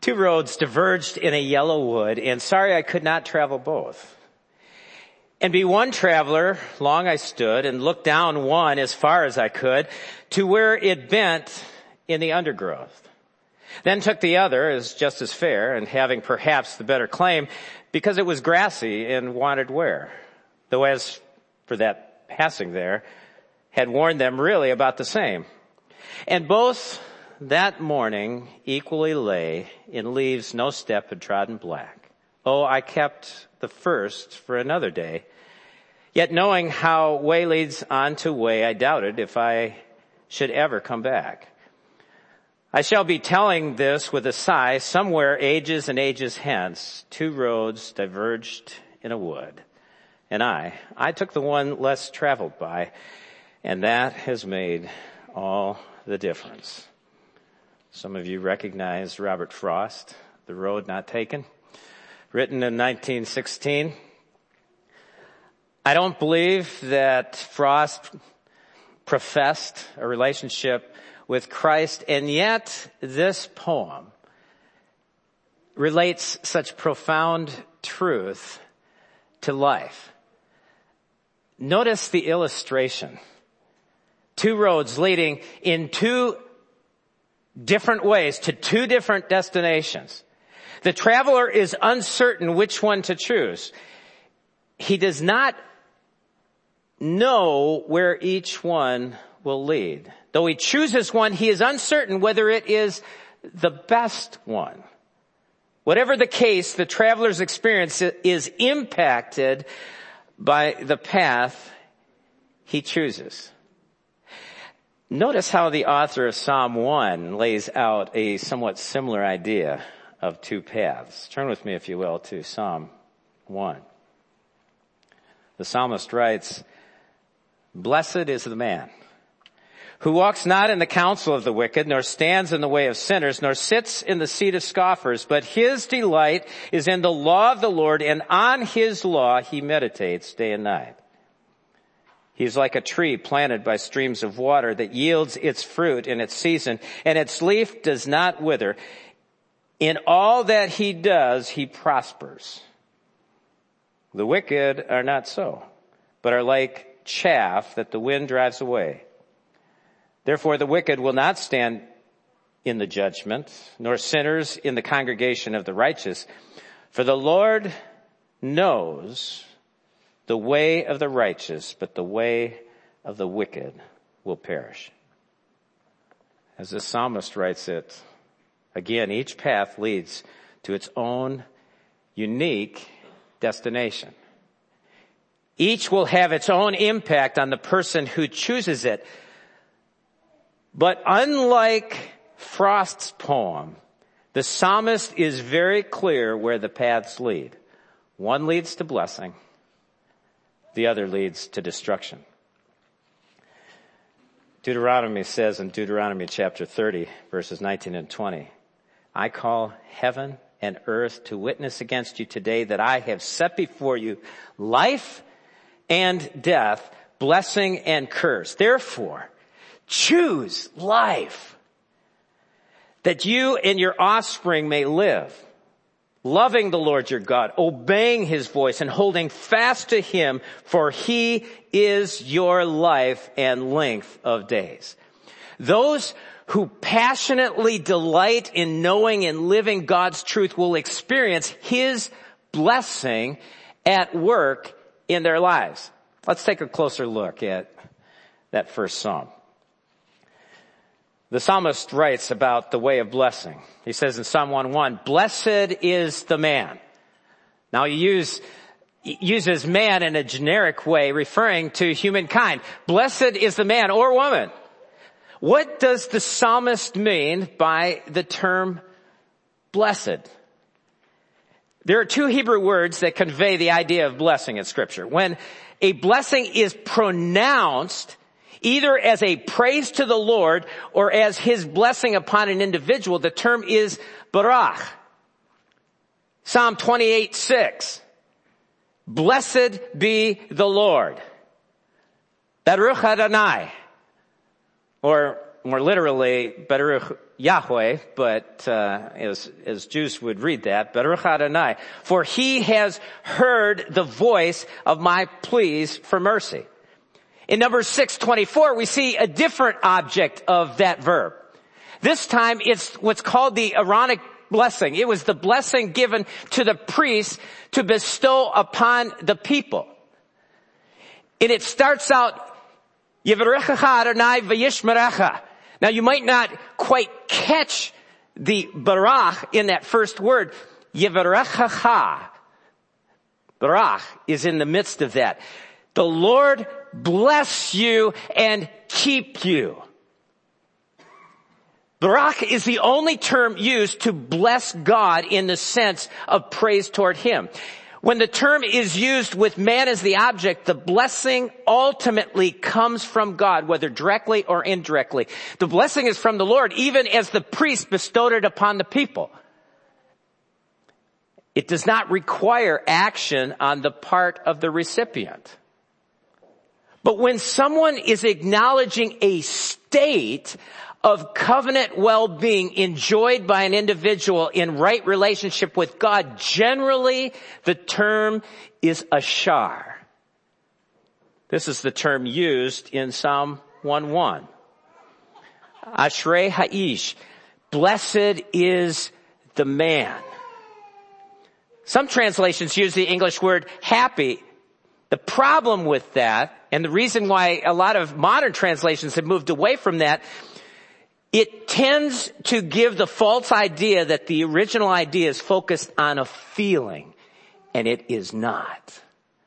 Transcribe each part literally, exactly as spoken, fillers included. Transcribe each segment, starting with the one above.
Two roads diverged in a yellow wood, and sorry I could not travel both. And be one traveler, long I stood, and looked down one as far as I could, to where it bent in the undergrowth. Then took the other as just as fair, and having perhaps the better claim, because it was grassy and wanted wear. Though as for that passing there, had warned them really about the same. And both that morning equally lay in leaves no step had trodden black. Oh, I kept the first for another day. Yet knowing how way leads on to way, I doubted if I should ever come back. I shall be telling this with a sigh. Somewhere ages and ages hence, two roads diverged in a wood. And I, I took the one less traveled by, and that has made all the difference. Some of you recognize Robert Frost, The Road Not Taken, written in nineteen sixteen. I don't believe that Frost professed a relationship with Christ, and yet this poem relates such profound truth to life. Notice the illustration. Two roads leading in two different ways to two different destinations. The traveler is uncertain which one to choose. He does not know where each one will lead. Though he chooses one, he is uncertain whether it is the best one. Whatever the case, the traveler's experience is impacted by the path he chooses. Notice how the author of Psalm one lays out a somewhat similar idea of two paths. Turn with me, if you will, to Psalm one. The psalmist writes, "Blessed is the man who walks not in the counsel of the wicked, nor stands in the way of sinners, nor sits in the seat of scoffers, but his delight is in the law of the Lord, and on his law he meditates day and night. He is like a tree planted by streams of water that yields its fruit in its season, and its leaf does not wither. In all that he does, he prospers. The wicked are not so, but are like chaff that the wind drives away. Therefore the wicked will not stand in the judgment, nor sinners in the congregation of the righteous. For the Lord knows the way of the righteous, but the way of the wicked will perish." As the psalmist writes it, again, each path leads to its own unique destination. Each will have its own impact on the person who chooses it. But unlike Frost's poem, the psalmist is very clear where the paths lead. One leads to blessing. The other leads to destruction. Deuteronomy says in Deuteronomy chapter thirty, verses nineteen and twenty, "I call heaven and earth to witness against you today that I have set before you life and death, blessing and curse. Therefore, choose life, that you and your offspring may live, loving the Lord your God, obeying his voice, and holding fast to him, for he is your life and length of days." Those who passionately delight in knowing and living God's truth will experience his blessing at work in their lives. Let's take a closer look at that first psalm. The psalmist writes about the way of blessing. He says in Psalm one one, "Blessed is the man." Now he use, uses man in a generic way, referring to humankind. Blessed is the man or woman. What does the psalmist mean by the term blessed? There are two Hebrew words that convey the idea of blessing in Scripture. When a blessing is pronounced either as a praise to the Lord or as his blessing upon an individual, the term is barach. Psalm twenty-eight six. "Blessed be the Lord. Baruch Adonai." Or more literally, Baruch Yahweh, but uh, as, as Jews would read that, Baruch Adonai, for he has heard the voice of my pleas for mercy. In Numbers six twenty-four, we see a different object of that verb. This time it's what's called the Aaronic blessing. It was the blessing given to the priests to bestow upon the people. And it starts out, Yivarechecha Adonai v'yishmerecha. Now you might not quite catch the barach in that first word. Yivarechecha. Barach is in the midst of that. The Lord bless you and keep you. Barak is the only term used to bless God in the sense of praise toward Him. When the term is used with man as the object, the blessing ultimately comes from God, whether directly or indirectly. The blessing is from the Lord, even as the priest bestowed it upon the people. It does not require action on the part of the recipient. But when someone is acknowledging a state of covenant well-being enjoyed by an individual in right relationship with God, generally the term is ashar. This is the term used in Psalm one one. Ashrei ha'ish. Blessed is the man. Some translations use the English word happy. The problem with that, and the reason why a lot of modern translations have moved away from that, it tends to give the false idea that the original idea is focused on a feeling, and it is not.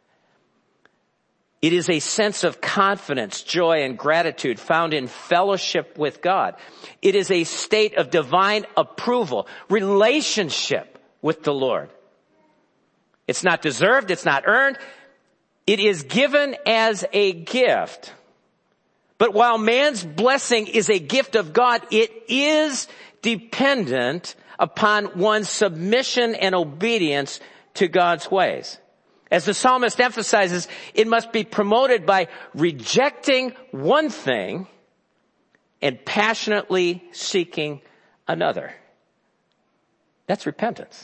It is a sense of confidence, joy, and gratitude found in fellowship with God. It is a state of divine approval, relationship with the Lord. It's not deserved, it's not earned. It is given as a gift. But while man's blessing is a gift of God, it is dependent upon one's submission and obedience to God's ways. As the psalmist emphasizes, it must be promoted by rejecting one thing and passionately seeking another. That's repentance.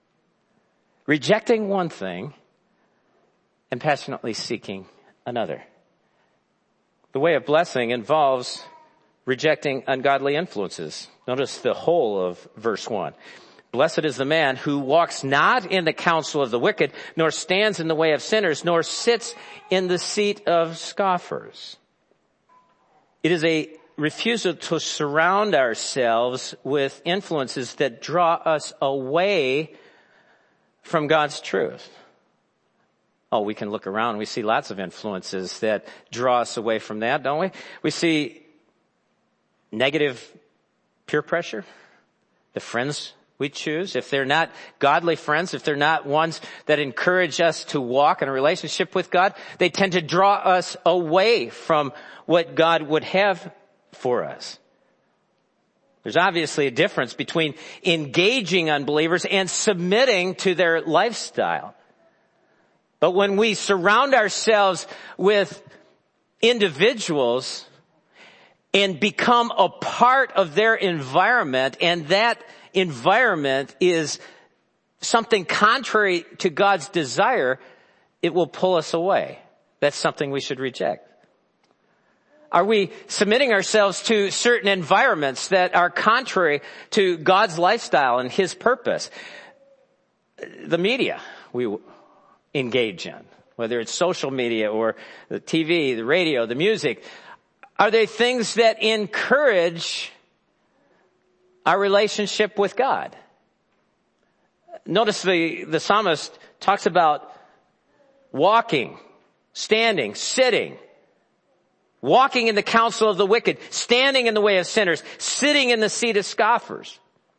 Rejecting one thing and passionately seeking another. The way of blessing involves rejecting ungodly influences. Notice the whole of verse one. Blessed is the man who walks not in the counsel of the wicked, nor stands in the way of sinners, nor sits in the seat of scoffers. It is a refusal to surround ourselves with influences that draw us away from God's truth. Oh, we can look around. We see lots of influences that draw us away from that, don't we? We see negative peer pressure, the friends we choose. If they're not godly friends, if they're not ones that encourage us to walk in a relationship with God, they tend to draw us away from what God would have for us. There's obviously a difference between engaging unbelievers and submitting to their lifestyle. But when we surround ourselves with individuals and become a part of their environment, and that environment is something contrary to God's desire, it will pull us away. That's something we should reject. Are we submitting ourselves to certain environments that are contrary to God's lifestyle and His purpose? The media we engage in, whether it's social media or the T V, the radio, the music, are they things that encourage our relationship with God? Notice the, the psalmist talks about walking, standing, sitting, walking in the counsel of the wicked, standing in the way of sinners, sitting in the seat of scoffers.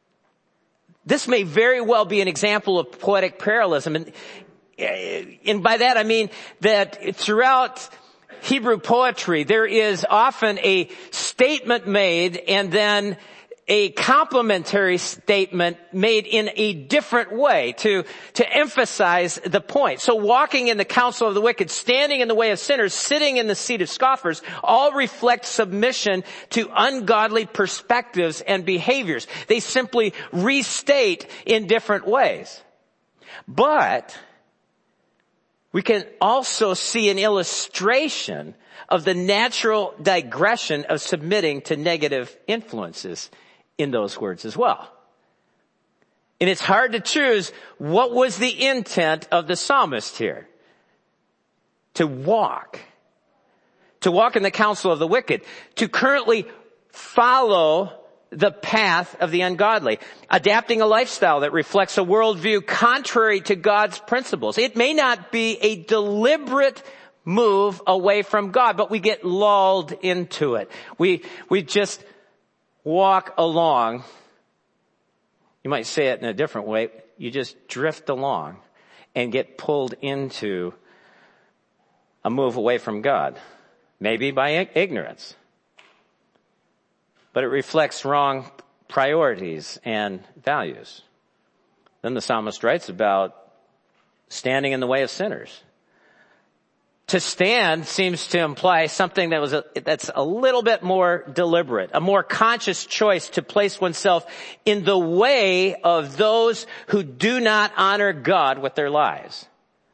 This may very well be an example of poetic parallelism. And, and by that I mean that throughout Hebrew poetry, there is often a statement made and then a complementary statement made in a different way to, to emphasize the point. So walking in the counsel of the wicked, standing in the way of sinners, sitting in the seat of scoffers, all reflect submission to ungodly perspectives and behaviors. They simply restate in different ways. But we can also see an illustration of the natural digression of submitting to negative influences in those words as well. And it's hard to choose what was the intent of the psalmist here. To walk. To walk in the counsel of the wicked. To currently follow the path of the ungodly. Adapting a lifestyle that reflects a worldview contrary to God's principles. It may not be a deliberate move away from God, but we get lulled into it. We, we just walk along. You might say it in a different way. You just drift along and get pulled into a move away from God. Maybe by ignorance. But it reflects wrong priorities and values. Then the psalmist writes about standing in the way of sinners. To stand seems to imply something that was a, that's a little bit more deliberate, a more conscious choice to place oneself in the way of those who do not honor God with their lives.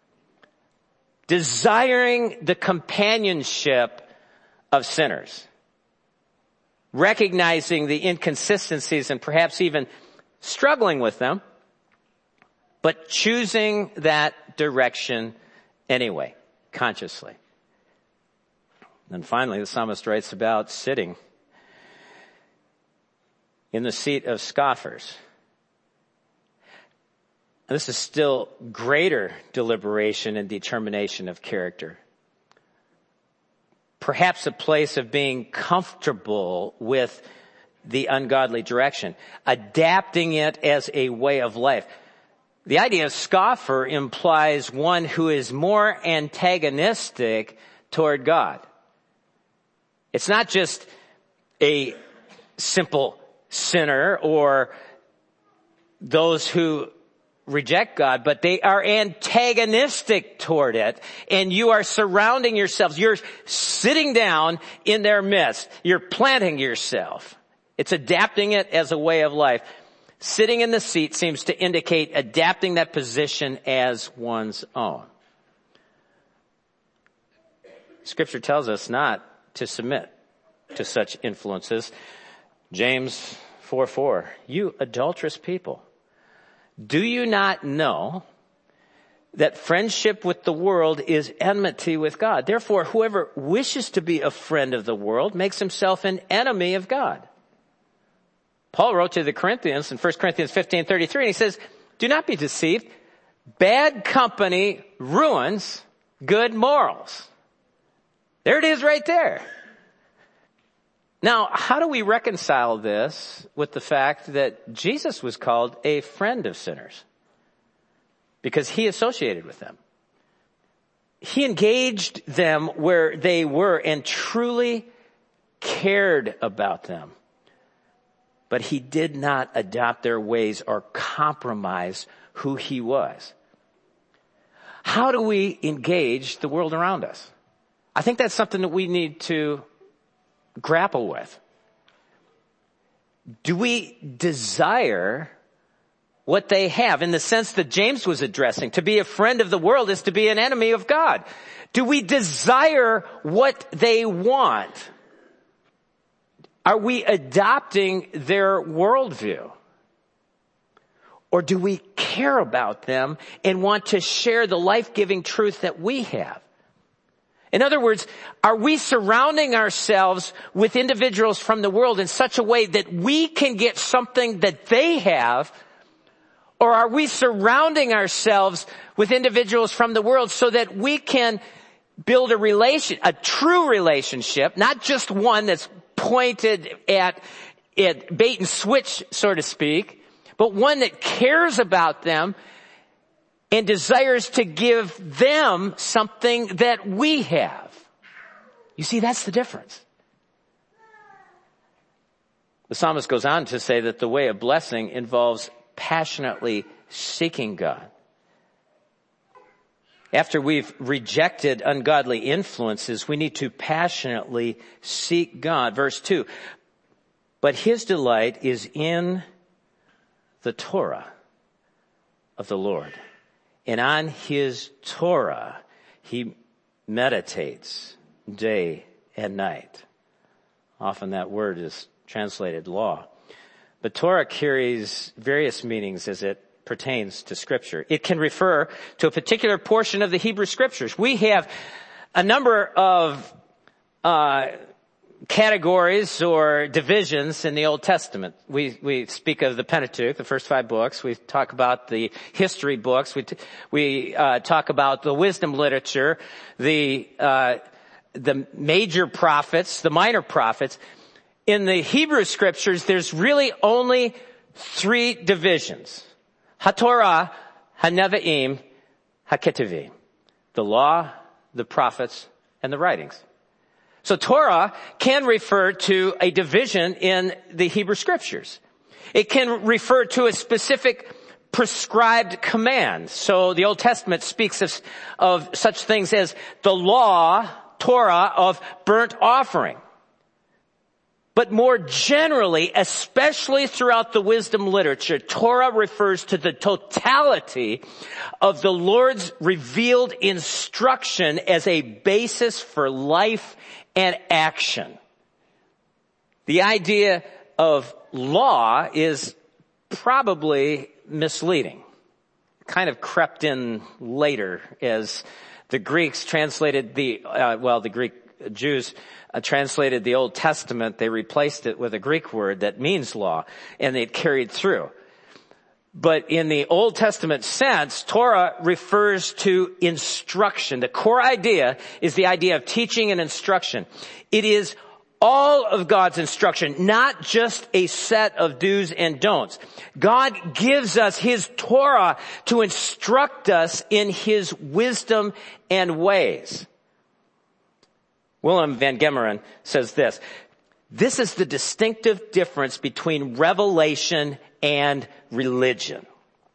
Desiring the companionship of sinners. Recognizing the inconsistencies and perhaps even struggling with them, but choosing that direction anyway. Consciously. And finally, the psalmist writes about sitting in the seat of scoffers. And this is still greater deliberation and determination of character. Perhaps a place of being comfortable with the ungodly direction, adapting it as a way of life. The idea of scoffer implies one who is more antagonistic toward God. It's not just a simple sinner or those who reject God, but they are antagonistic toward it, and you are surrounding yourselves. You're sitting down in their midst. You're planting yourself. It's adapting it as a way of life. Sitting in the seat seems to indicate adapting that position as one's own. Scripture tells us not to submit to such influences. James four four, you adulterous people, do you not know that friendship with the world is enmity with God? Therefore, whoever wishes to be a friend of the world makes himself an enemy of God. Paul wrote to the Corinthians in First Corinthians fifteen thirty-three, and he says, do not be deceived. Bad company ruins good morals. There it is right there. Now, how do we reconcile this with the fact that Jesus was called a friend of sinners? Because he associated with them. He engaged them where they were and truly cared about them. But he did not adopt their ways or compromise who he was. How do we engage the world around us? I think that's something that we need to grapple with. Do we desire what they have in the sense that James was addressing? To be a friend of the world is to be an enemy of God. Do we desire what they want? Are we adopting their worldview? Or do we care about them and want to share the life-giving truth that we have? In other words, are we surrounding ourselves with individuals from the world in such a way that we can get something that they have? Or are we surrounding ourselves with individuals from the world so that we can build a relation, a true relationship, not just one that's pointed at, at bait and switch, so to speak, but one that cares about them and desires to give them something that we have. You see, that's the difference. The psalmist goes on to say that the way of blessing involves passionately seeking God. After we've rejected ungodly influences, we need to passionately seek God. Verse two, but his delight is in the Torah of the Lord, and on his Torah he meditates day and night. Often that word is translated law. But Torah carries various meanings as it pertains to Scripture. It can refer to a particular portion of the Hebrew Scriptures. We have a number of uh categories or divisions in the Old Testament. We we speak of the Pentateuch, the first five books. We talk about the history books. We t- we uh talk about the wisdom literature, the uh the major prophets, the minor prophets. In the Hebrew Scriptures, there's really only three divisions. HaTorah, HaNevi'im, HaKetuvim. The law, the prophets, and the writings. So Torah can refer to a division in the Hebrew Scriptures. It can refer to a specific prescribed command. So the Old Testament speaks of, of such things as the law, Torah, of burnt offering. But more generally, especially throughout the wisdom literature, Torah refers to the totality of the Lord's revealed instruction as a basis for life and action. The idea of law is probably misleading. It kind of crept in later as the Greeks translated the, uh, well, the Greek Jews uh, translated the Old Testament. They replaced it with a Greek word that means law, and it carried through. But in the Old Testament sense, Torah refers to instruction. The core idea is the idea of teaching and instruction. It is all of God's instruction, not just a set of do's and don'ts. God gives us his Torah to instruct us in his wisdom and ways. Willem van Gemeren says this: this is the distinctive difference between revelation and religion.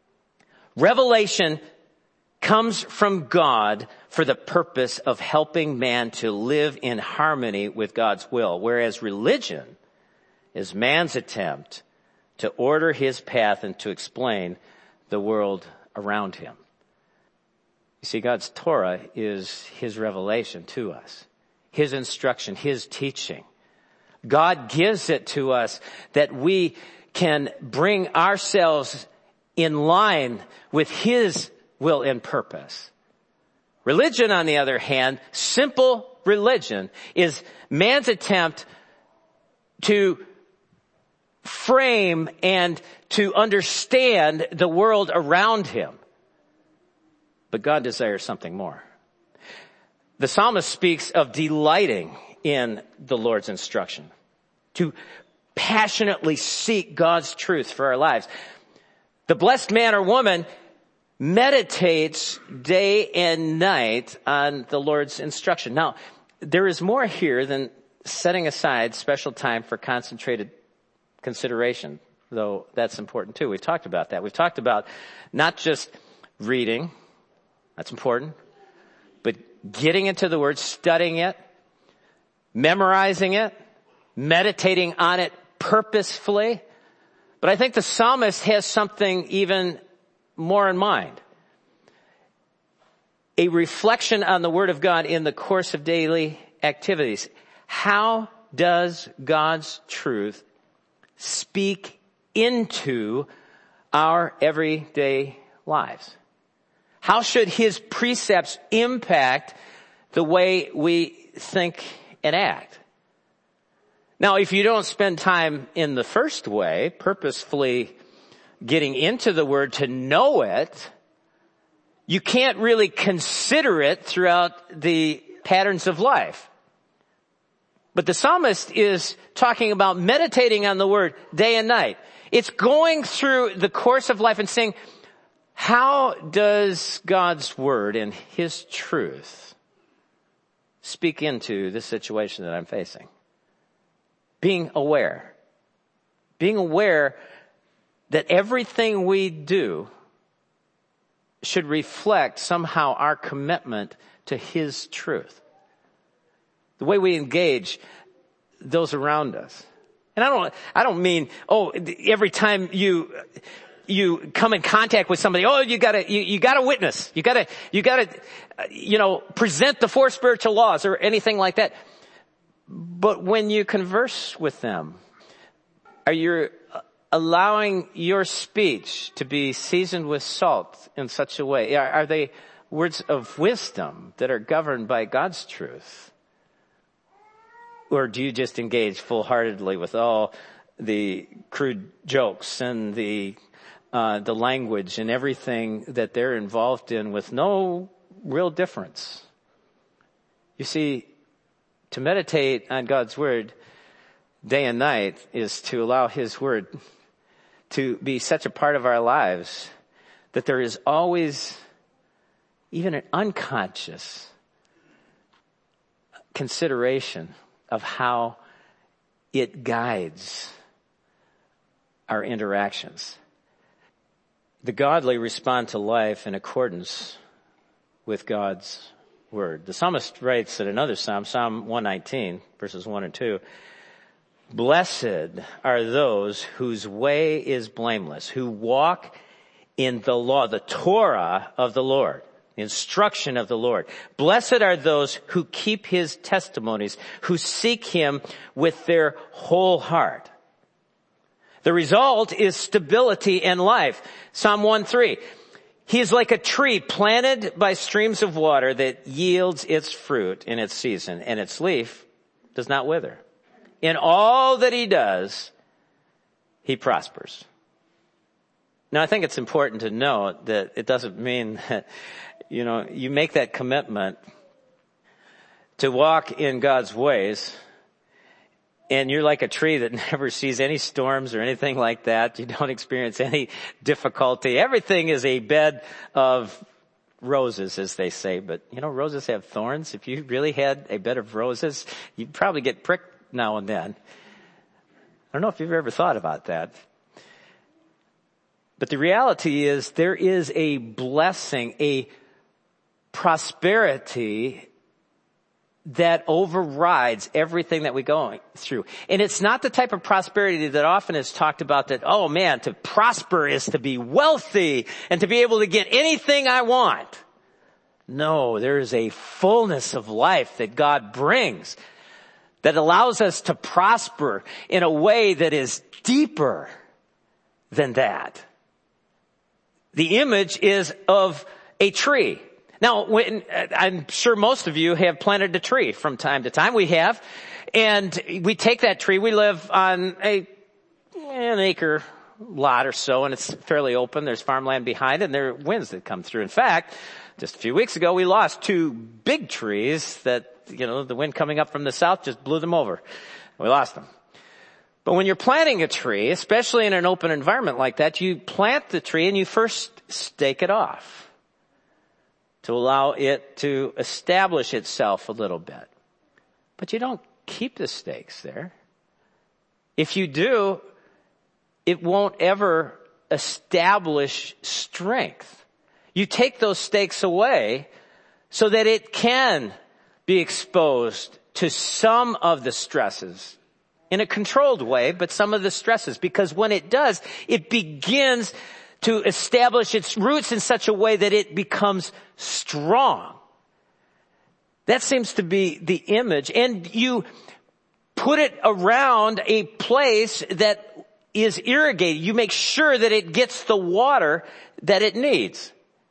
Revelation comes from God for the purpose of helping man to live in harmony with God's will, whereas religion is man's attempt to order his path and to explain the world around him. You see, God's Torah is his revelation to us, his instruction, his teaching. God gives it to us that we can bring ourselves in line with his will and purpose. Religion, on the other hand, simple religion, is man's attempt to frame and to understand the world around him. But God desires something more. The psalmist speaks of delighting in the Lord's instruction, to passionately seek God's truth for our lives. The blessed man or woman meditates day and night on the Lord's instruction. Now, there is more here than setting aside special time for concentrated consideration, though that's important too. We've talked about that. We've talked about not just reading, that's important, but getting into the Word, studying it, memorizing it, meditating on it purposefully. But I think the psalmist has something even more in mind. A reflection on the Word of God in the course of daily activities. How does God's truth speak into our everyday lives? How should his precepts impact the way we think and act? Now, if you don't spend time in the first way, purposefully getting into the Word to know it, you can't really consider it throughout the patterns of life. But the psalmist is talking about meditating on the Word day and night. It's going through the course of life and saying, how does God's Word and his truth speak into this situation that I'm facing? Being aware. Being aware that everything we do should reflect somehow our commitment to His truth. The way we engage those around us. And I don't, I don't mean, oh, every time you, you come in contact with somebody, oh, you gotta, you, you gotta witness. You gotta, you gotta, you know, present the four spiritual laws or anything like that. But when you converse with them, are you allowing your speech to be seasoned with salt in such a way? Are, are they words of wisdom that are governed by God's truth? Or do you just engage full-heartedly with all the crude jokes and the uh, the language and everything that they're involved in with no real difference? You see, to meditate on God's Word day and night is to allow His Word to be such a part of our lives that there is always even an unconscious consideration of how it guides our interactions. The godly respond to life in accordance with God's Word. The psalmist writes in another psalm, Psalm one nineteen, verses one and two, "Blessed are those whose way is blameless, who walk in the law, the Torah of the Lord, the instruction of the Lord. Blessed are those who keep His testimonies, who seek Him with their whole heart." The result is stability and life. Psalm one three, "He is like a tree planted by streams of water that yields its fruit in its season, and its leaf does not wither. In all that he does, he prospers." Now, I think it's important to note that it doesn't mean that, you know, you make that commitment to walk in God's ways and you're like a tree that never sees any storms or anything like that. You don't experience any difficulty. Everything is a bed of roses, as they say. But, you know, roses have thorns. If you really had a bed of roses, you'd probably get pricked now and then. I don't know if you've ever thought about that. But the reality is there is a blessing, a prosperity that overrides everything that we go through. And it's not the type of prosperity that often is talked about that, oh man, to prosper is to be wealthy and to be able to get anything I want. No, there is a fullness of life that God brings that allows us to prosper in a way that is deeper than that. The image is of a tree. Now, when, I'm sure most of you have planted a tree from time to time. We have. And we take that tree. We live on a, an acre lot or so, and it's fairly open. There's farmland behind it, and there are winds that come through. In fact, just a few weeks ago, we lost two big trees that, you know, the wind coming up from the south just blew them over. We lost them. But when you're planting a tree, especially in an open environment like that, you plant the tree and you first stake it off to allow it to establish itself a little bit. But you don't keep the stakes there. If you do, it won't ever establish strength. You take those stakes away so that it can be exposed to some of the stresses in a controlled way, but some of the stresses, because when it does, it begins to establish its roots in such a way that it becomes strong. That seems to be the image. And you put it around a place that is irrigated. You make sure that it gets the water that it needs.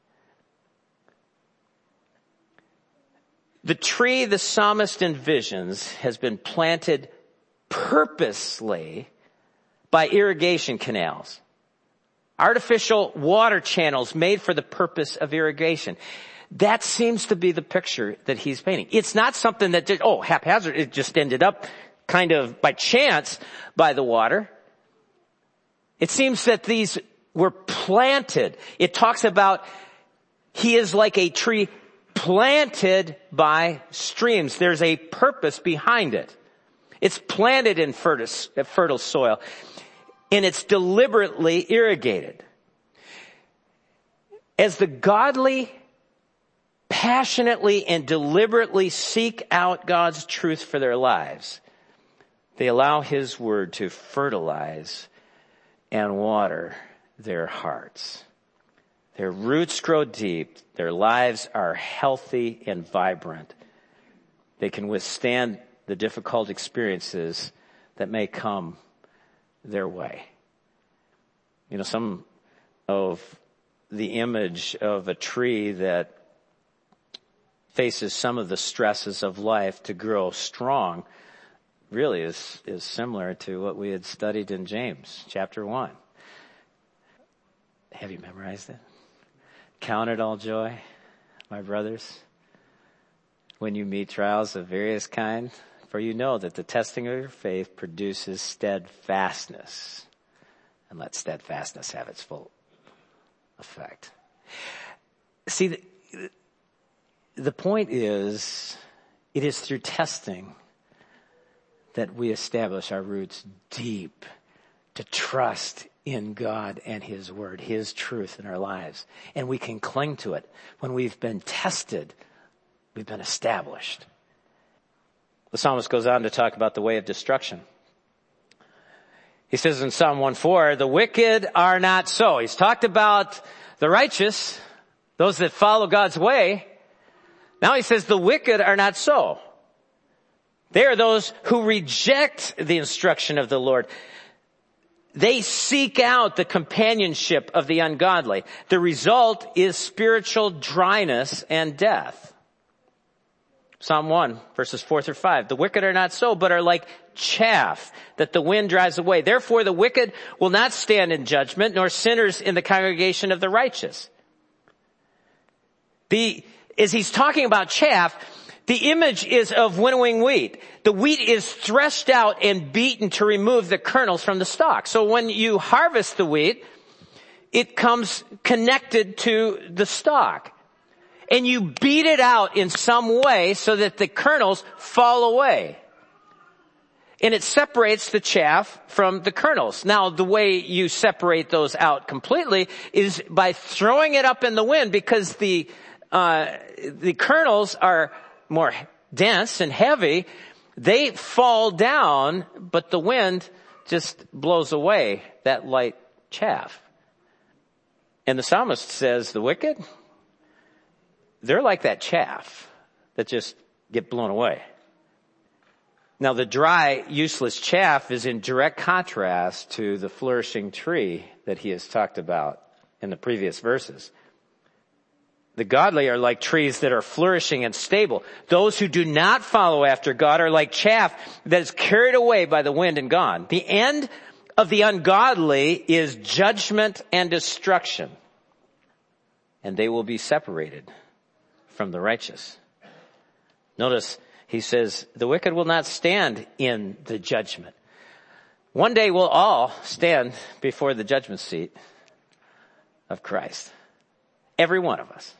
The tree the psalmist envisions has been planted purposely by irrigation canals. Artificial water channels made for the purpose of irrigation. That seems to be the picture that he's painting. It's not something that just, oh, haphazard, it just ended up kind of by chance by the water. It seems that these were planted. It talks about he is like a tree planted by streams. There's a purpose behind it. It's planted in fertile, fertile soil. and it's deliberately irrigated. As the godly passionately and deliberately seek out God's truth for their lives, they allow His word to fertilize and water their hearts. Their roots grow deep. Their lives are healthy and vibrant. They can withstand the difficult experiences that may come their way. You know, some of the image of a tree that faces some of the stresses of life to grow strong really is, is similar to what we had studied in James chapter one. Have you memorized it? Count it all joy, my brothers, when you meet trials of various kinds, for you know that the testing of your faith produces steadfastness. And let steadfastness have its full effect. See, the, the point is, it is through testing that we establish our roots deep to trust in God and His Word, His truth in our lives. And we can cling to it. When we've been tested, we've been established. The psalmist goes on to talk about the way of destruction. He says in Psalm one four, the wicked are not so. He's talked about the righteous, those that follow God's way. Now he says the wicked are not so. They are those who reject the instruction of the Lord. They seek out the companionship of the ungodly. The result is spiritual dryness and death. Psalm one, verses four through five. The wicked are not so, but are like chaff that the wind drives away. Therefore the wicked will not stand in judgment, nor sinners in the congregation of the righteous. The, as he's talking about chaff, the image is of winnowing wheat. The wheat is threshed out and beaten to remove the kernels from the stalk. So when you harvest the wheat, it comes connected to the stalk. And you beat it out in some way so that the kernels fall away. And it separates the chaff from the kernels. Now, the way you separate those out completely is by throwing it up in the wind, because the uh the kernels are more dense and heavy. They fall down, but the wind just blows away that light chaff. And the psalmist says the wicked, they're like that chaff that just get blown away. Now the dry, useless chaff is in direct contrast to the flourishing tree that he has talked about in the previous verses. The godly are like trees that are flourishing and stable. Those who do not follow after God are like chaff that is carried away by the wind and gone. The end of the ungodly is judgment and destruction, and they will be separated from the righteous. Notice he says, the wicked will not stand in the judgment. One day we'll all stand before the judgment seat of Christ. Every one of us.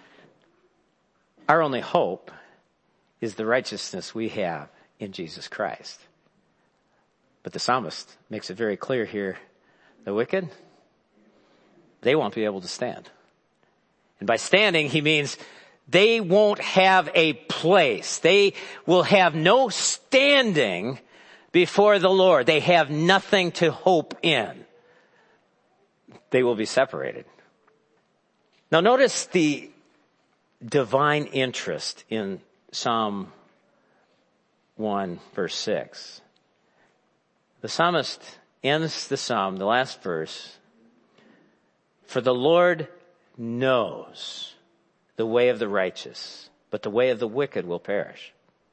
Our only hope is the righteousness we have in Jesus Christ. But the psalmist makes it very clear here, the wicked, they won't be able to stand. And by standing, he means they won't have a place. They will have no standing before the Lord. They have nothing to hope in. They will be separated. Now notice the divine interest in Psalm one, verse six. The psalmist ends the psalm, the last verse, for the Lord knows the way of the righteous, but the way of the wicked will perish.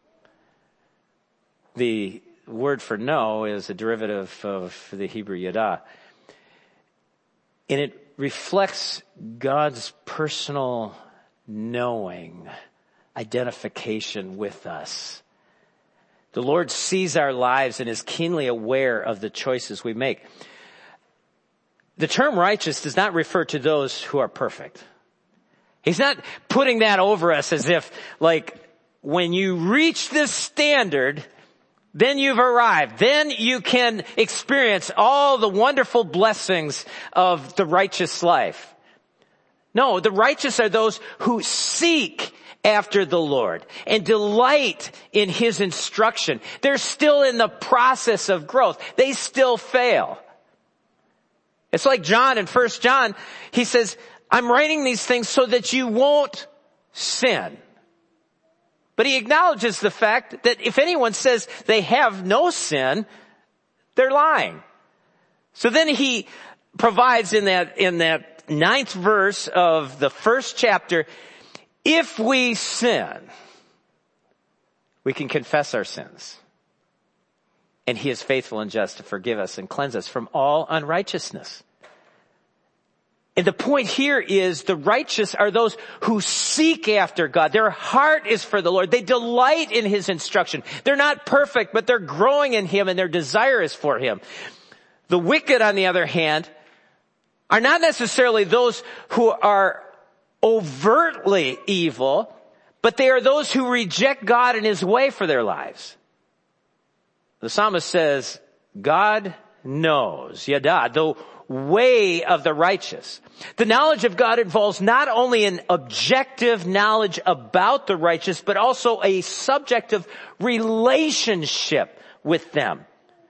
The word for know is a derivative of the Hebrew yada, and it reflects God's personal knowing, identification with us. The Lord sees our lives and is keenly aware of the choices we make. The term righteous does not refer to those who are perfect. He's not putting that over us as if, like, when you reach this standard, then you've arrived. Then you can experience all the wonderful blessings of the righteous life. No, the righteous are those who seek after the Lord and delight in His instruction. They're still in the process of growth. They still fail. It's like John in First John. He says, I'm writing these things so that you won't sin. But he acknowledges the fact that if anyone says they have no sin, they're lying. So then he provides in that, in that ninth verse of the first chapter, if we sin, we can confess our sins. And He is faithful and just to forgive us and cleanse us from all unrighteousness. And the point here is the righteous are those who seek after God. Their heart is for the Lord. They delight in His instruction. They're not perfect, but they're growing in Him and their desire is for Him. The wicked, on the other hand, are not necessarily those who are overtly evil, but they are those who reject God and His way for their lives. The psalmist says, God knows, yada, the way of the righteous. The knowledge of God involves not only an objective knowledge about the righteous, but also a subjective relationship with them.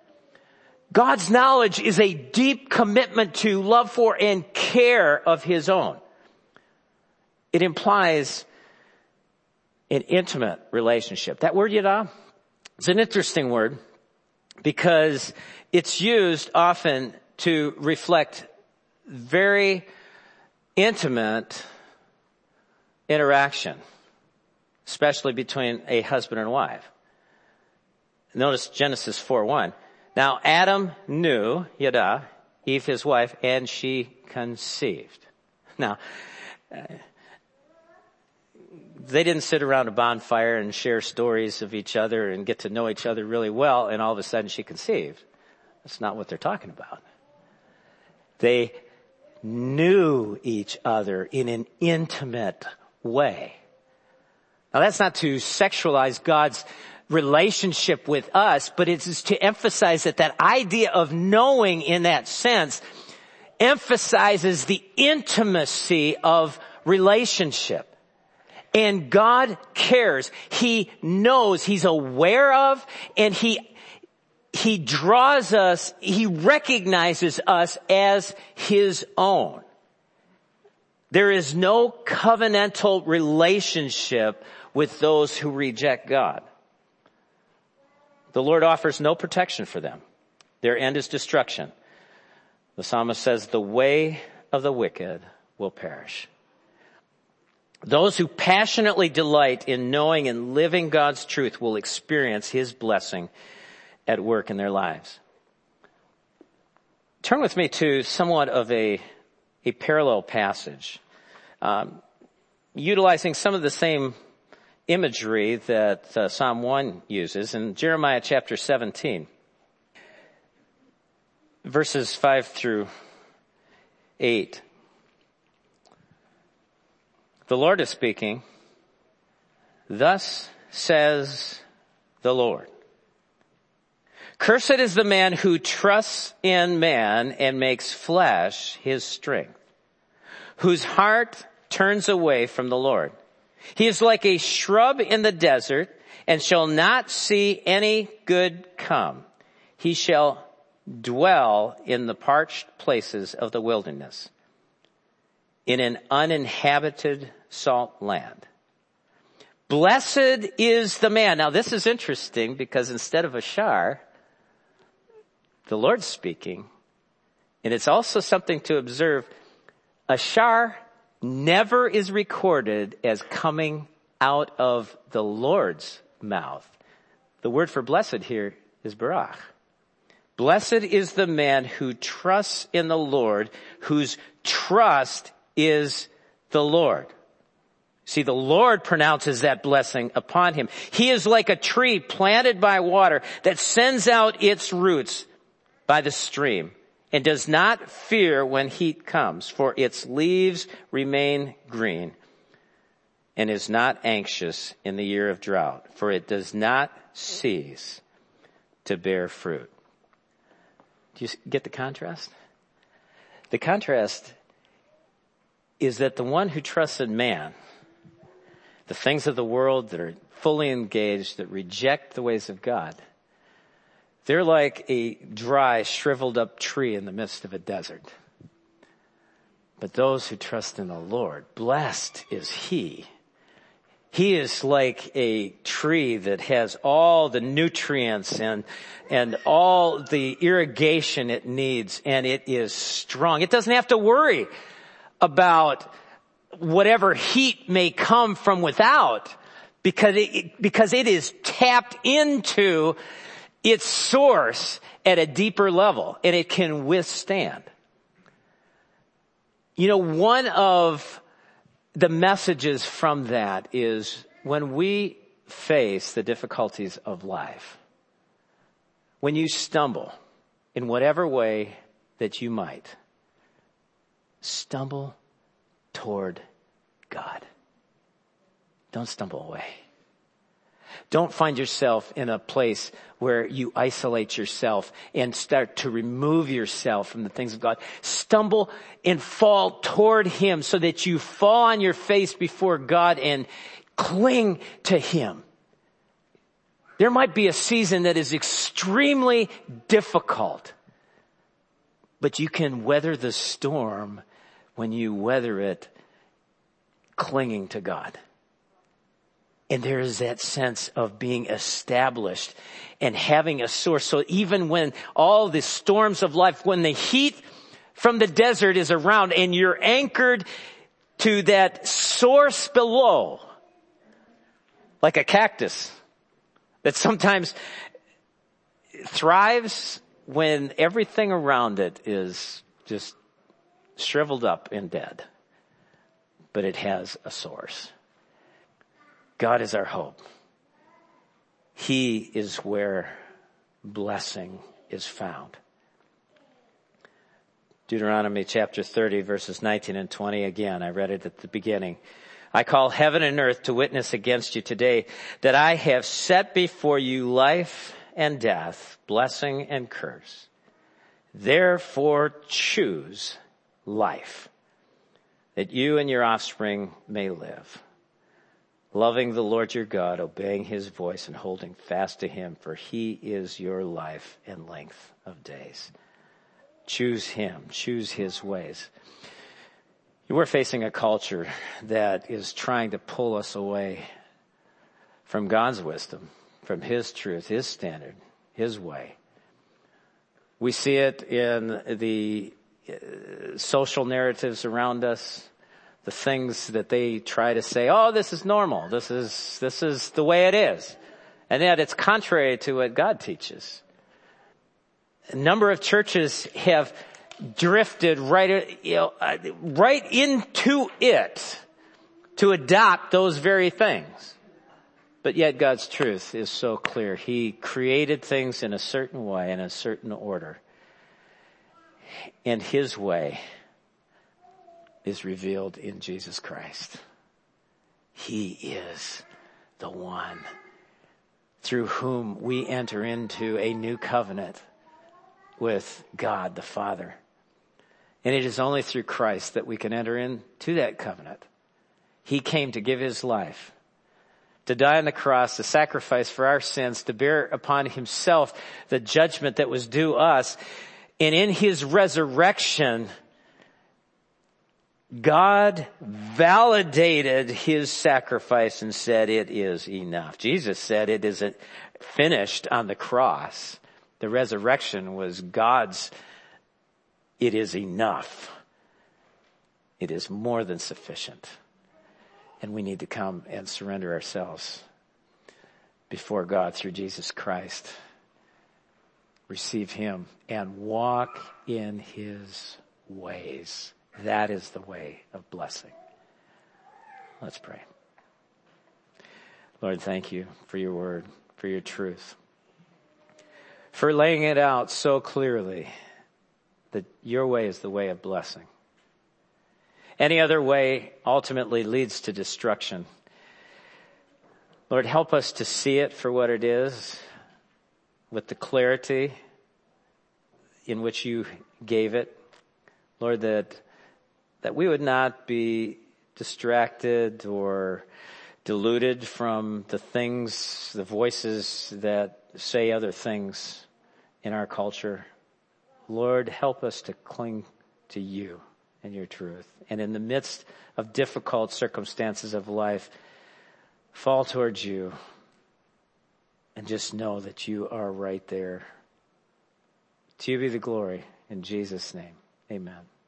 God's knowledge is a deep commitment to love for and care of His own. It implies an intimate relationship. That word yada is an interesting word because it's used often to reflect very intimate interaction, especially between a husband and wife. Notice Genesis four one. Now Adam knew, yada, Eve his wife, and she conceived. Now, uh, they didn't sit around a bonfire and share stories of each other and get to know each other really well, and all of a sudden she conceived. That's not what they're talking about. They knew each other in an intimate way. Now that's not to sexualize God's relationship with us, but it's to emphasize that that idea of knowing in that sense emphasizes the intimacy of relationship. And God cares. He knows. He's aware of, and He He draws us, He recognizes us as His own. There is no covenantal relationship with those who reject God. The Lord offers no protection for them. Their end is destruction. The psalmist says, the way of the wicked will perish. Those who passionately delight in knowing and living God's truth will experience His blessing at work in their lives. Turn with me to somewhat of a, a parallel passage, um, utilizing some of the same imagery that uh, Psalm one uses in Jeremiah chapter seventeen, verses five through eight. The Lord is speaking. Thus says the Lord. Cursed is the man who trusts in man and makes flesh his strength, whose heart turns away from the Lord. He is like a shrub in the desert and shall not see any good come. He shall dwell in the parched places of the wilderness, in an uninhabited salt land. Blessed is the man. Now this is interesting because instead of a shar, the Lord's speaking, and it's also something to observe. A shar never is recorded as coming out of the Lord's mouth. The word for blessed here is barach. Blessed is the man who trusts in the Lord, whose trust is the Lord. See, the Lord pronounces that blessing upon him. He is like a tree planted by water that sends out its roots by the stream and does not fear when heat comes, for its leaves remain green, and is not anxious in the year of drought, for it does not cease to bear fruit. Do you get the contrast? The contrast is that the one who trusts in man, the things of the world that are fully engaged, that reject the ways of God, they're like a dry, shriveled up tree in the midst of a desert. But those who trust in the Lord, blessed is he. He is like a tree that has all the nutrients and, and all the irrigation it needs, and it is strong. It doesn't have to worry about whatever heat may come from without, because it, because it is tapped into its source at a deeper level, and it can withstand. You know, one of the messages from that is when we face the difficulties of life, when you stumble in whatever way that you might, stumble toward God. Don't stumble away. Don't find yourself in a place where you isolate yourself and start to remove yourself from the things of God. Stumble and fall toward him so that you fall on your face before God and cling to him. There might be a season that is extremely difficult, but you can weather the storm when you weather it clinging to God. And there is that sense of being established and having a source. So even when all the storms of life, when the heat from the desert is around and you're anchored to that source below, like a cactus that sometimes thrives when everything around it is just shriveled up and dead, but it has a source. God is our hope. He is where blessing is found. Deuteronomy chapter thirty, verses nineteen and twenty. Again, I read it at the beginning. I call heaven and earth to witness against you today that I have set before you life and death, blessing and curse. Therefore choose life, that you and your offspring may live, loving the Lord your God, obeying his voice and holding fast to him, for he is your life and length of days. Choose him, choose his ways. We're facing a culture that is trying to pull us away from God's wisdom, from his truth, his standard, his way. We see it in the social narratives around us. The things that they try to say, oh, this is normal. This is, this is the way it is. And yet it's contrary to what God teaches. A number of churches have drifted right, you know, right into it to adopt those very things. But yet God's truth is so clear. He created things in a certain way, in a certain order. And his way is revealed in Jesus Christ. He is the one through whom we enter into a new covenant with God the Father. And it is only through Christ that we can enter into that covenant. He came to give his life, to die on the cross, to sacrifice for our sins, to bear upon himself the judgment that was due us. And in his resurrection, God validated his sacrifice and said it is enough. Jesus said it is finished on the cross. The resurrection was God's, it is enough. It is more than sufficient. And we need to come and surrender ourselves before God through Jesus Christ. Receive him and walk in his ways. That is the way of blessing. Let's pray. Lord, thank you for your word, for your truth, for laying it out so clearly that your way is the way of blessing. Any other way ultimately leads to destruction. Lord, help us to see it for what it is with the clarity in which you gave it. Lord, that, that we would not be distracted or deluded from the things, the voices that say other things in our culture. Lord, help us to cling to you and your truth. And in the midst of difficult circumstances of life, fall towards you and just know that you are right there. To you be the glory. In Jesus' name, amen.